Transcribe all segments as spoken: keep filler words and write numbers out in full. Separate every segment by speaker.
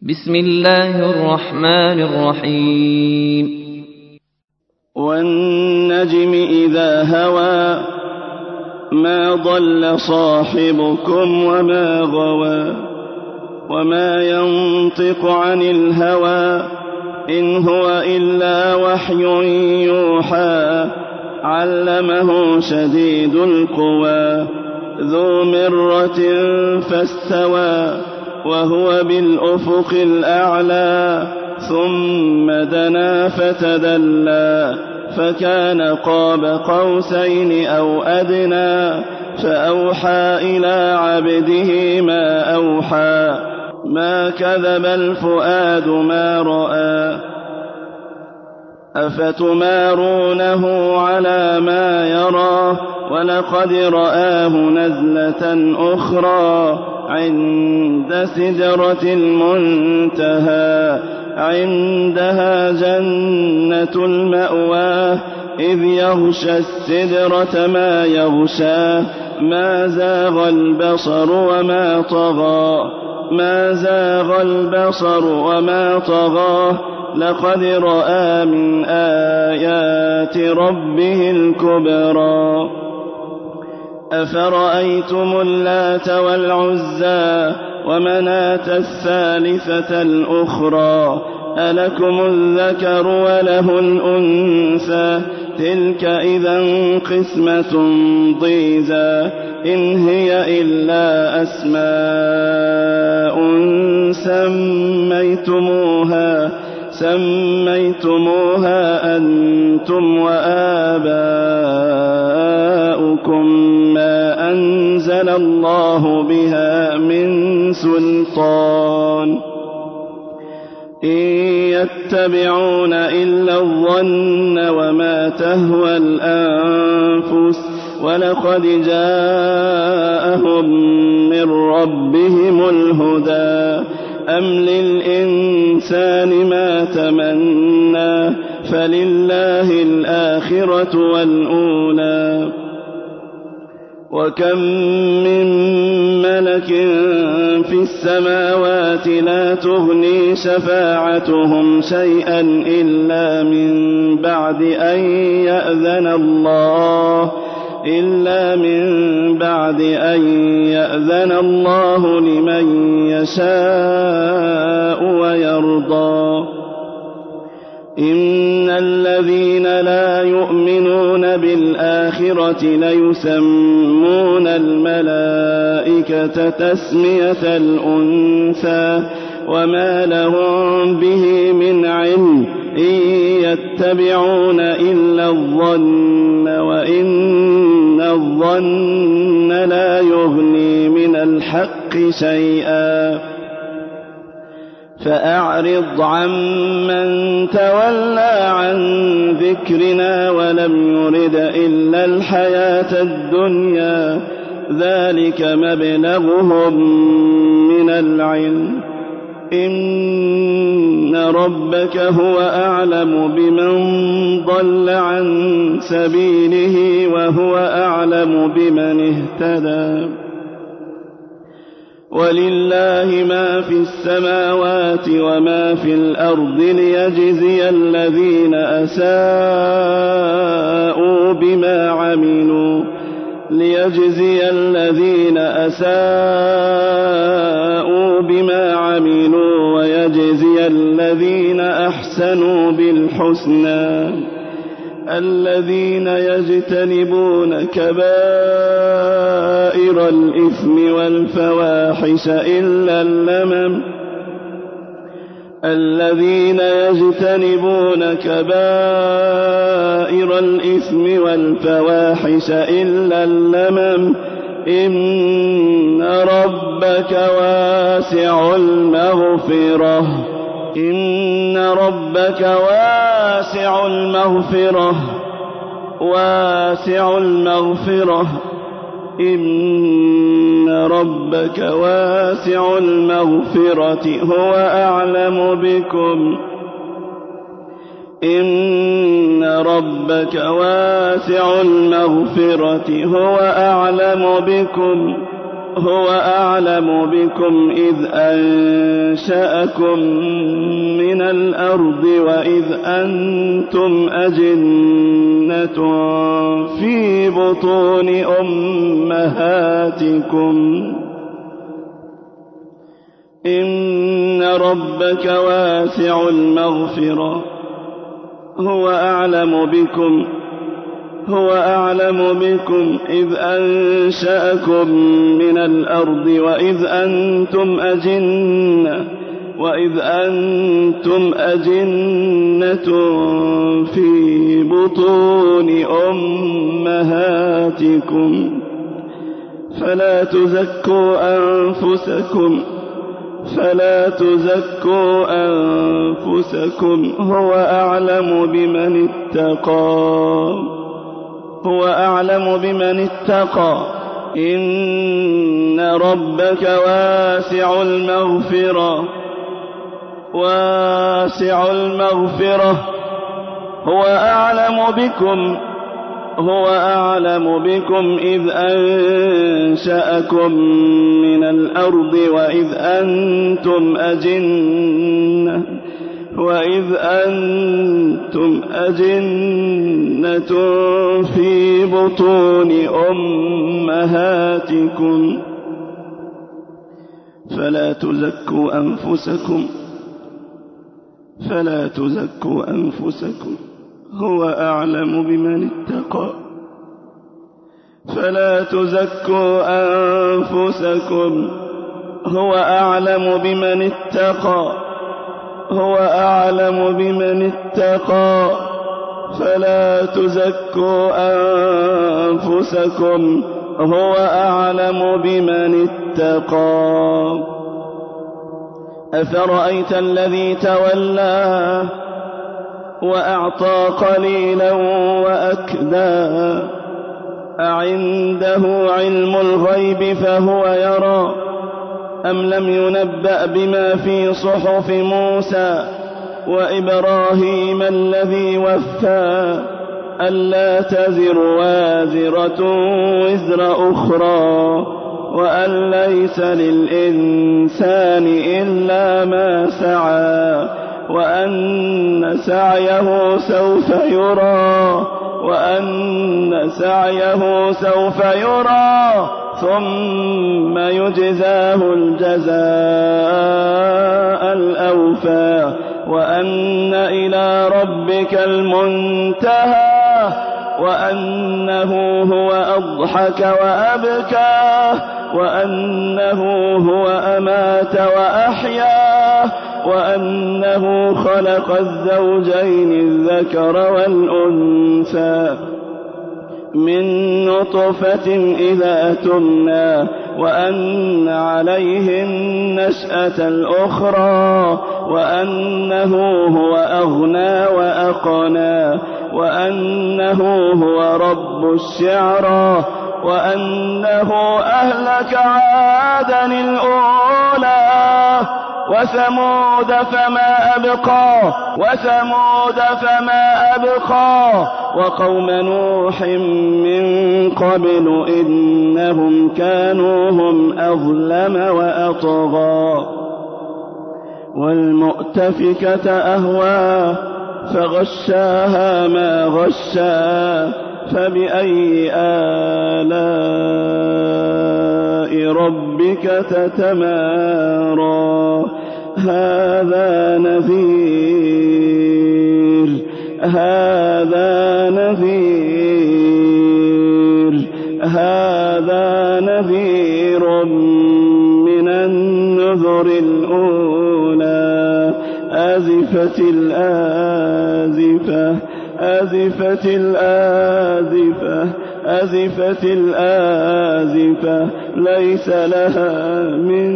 Speaker 1: بسم الله الرحمن الرحيم.
Speaker 2: والنجم إذا هوى ما ضل صاحبكم وما غوى وما ينطق عن الهوى إن هو إلا وحي يوحى علمه شديد القوى ذو مرة فاستوى وهو بالأفق الأعلى ثم دنا فتدلى فكان قاب قوسين أو أدنى فأوحى إلى عبده ما أوحى ما كذب الفؤاد ما رأى أفتمارونه على ما يرى ولقد رآه نزلة أخرى عند سدرة المنتهى عندها جنة المأوى إذ يغشى السدرة ما يغشى ما زاغ البصر وما طغى ما زاغ البصر وما طغى لقد رأى من آيات ربه الكبرى أفرأيتم اللات والعزى ومناة الثالثة الأخرى ألكم الذكر وله الأنثى تلك إذا قسمة ضيزى إن هي إلا أسماء سميتموها سميتموها أنتم وآباؤكم ما أنزل الله بها من سلطان إن يتبعون إلا الظن وما تهوى الأنفس ولقد جاءهم من ربهم الهدى أم للإنسان ما تمنى فلله الآخرة والأولى وكم من ملك في السماوات لا تغني شفاعتهم شيئا إلا من بعد أن يأذن الله إلا من بعد أن يأذن الله لمن يشاء ويرضى إن الذين لا يؤمنون بالآخرة ليسمون الملائكة تسمية الأنثى وما لهم به من علم إن يتبعون إلا الظن وإن الظن لا يغني من الحق شيئا فأعرض عمن تولى عن ذكرنا ولم يرد إلا الحياة الدنيا ذلك مبلغهم من العلم إن ربك هو أعلم بمن ضل عن سبيله وهو أعلم بمن اهتدى ولله ما في السماوات وما في الأرض ليجزي الذين أساءوا بما عملوا ليجزي الذين أساءوا بما عملوا ويجزي الذين أحسنوا بالحسنى الذين يجتنبون كبائر الإثم والفواحش إلا اللمم الذين يجتنبون كبائر الإثم والفواحش إلا اللمم إن ربك واسع المغفرة إن ربك واسع المغفرة واسع المغفرة إن ربك واسع المغفرة هو أعلم بكم إن ربك واسع المغفرة هو أعلم بكم هو أعلم بكم إذ أنشأكم من الأرض وإذ أنتم أجنة في بطون أمهاتكم إن ربك واسع المغفرة هو أعلم بكم هو أعلم بكم إذ أنشأكم من الأرض وإذ أنتم أجنة وإذ أنتم أجنة في بطون أمهاتكم فلا تزكوا أنفسكم فلا تزكوا أنفسكم هو أعلم بمن اتقى هو أعلم بمن اتقى إن ربك واسع المغفرة واسع المغفرة هو أعلم بكم هو أعلم بكم إذ أنشأكم من الأرض وإذ أنتم أجنة وإذ أنتم أجنة في بطون أمهاتكم فلا تزكوا أنفسكم فلا تزكوا أنفسكم هو أعلم بمن اتقى فلا تزكوا أنفسكم هو أعلم بمن اتقى هو أعلم بمن اتقى فلا تزكوا أنفسكم هو أعلم بمن اتقى أفرأيت الذي تولى وأعطى قليلا وأكدى أعنده علم الغيب فهو يرى أم لم ينبأ بما في صحف موسى وإبراهيم الذي وفى ألا تزر وازرة وزر أخرى وأن ليس للإنسان إلا ما سعى وأن سعيه سوف يرى وأن سعيه سوف يرى ثم يجزاه الجزاء الأوفى وأن إلى ربك المنتهى وأنه هو أضحك وأبكى وأنه هو أمات وأحيا وأنه خلق الزوجين الذكر والأنثى من نطفة إذا تمنى وأن عليه النشأة الأخرى وأنه هو أغنى وأقنى وأنه هو رب الشعرى وأنه أهلك عادا الأولى وثمود فما أبقى وثمود فما أبقى وقوم نوح من قبل إنهم كانوا هم أظلم وأطغى والمؤتفكة أهوى فغشاها ما غشا فبأي آلاء ربك تتمارى هذا نذير هذا نذير هذا نذير من النذر الأولى أزفت الآزفة أزفت الآزفة أزفت الآزفة ليس لها من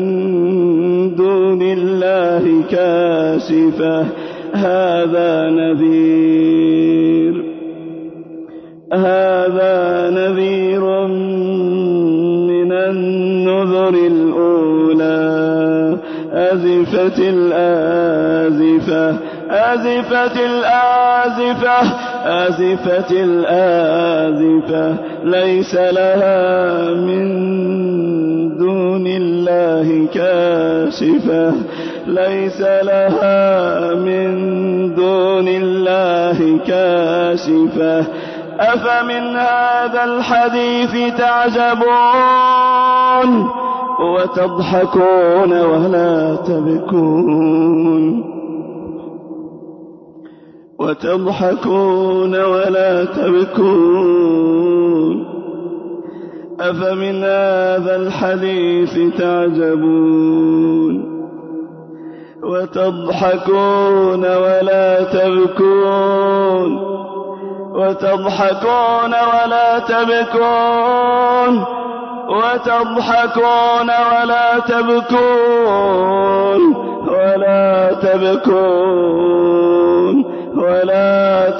Speaker 2: دون الله كاشفة هذا نذير هذا نذير من النذر الأولى أزفت الآزفة أزفت الآزفة أزفت الآزفة ليس لها من دون الله كاشفة ليس لها من دون الله كاشفة أفمن هذا الحديث تعجبون وتضحكون ولا تبكون وتضحكون ولا تبكون أفمن هذا الحديث تعجبون وتضحكون ولا تبكون وتضحكون ولا تبكون وتضحكون ولا تبكون ولا تبكون ولا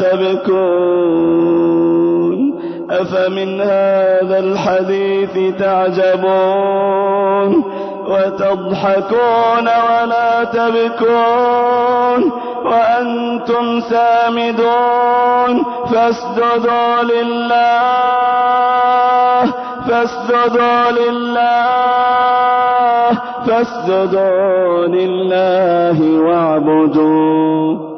Speaker 2: تبكون أفمن هذا الحديث تعجبون وتضحكون ولا تبكون وأنتم سامدون فاسجدوا لله فاسجدوا لله فاسجدوا لله واعبدوا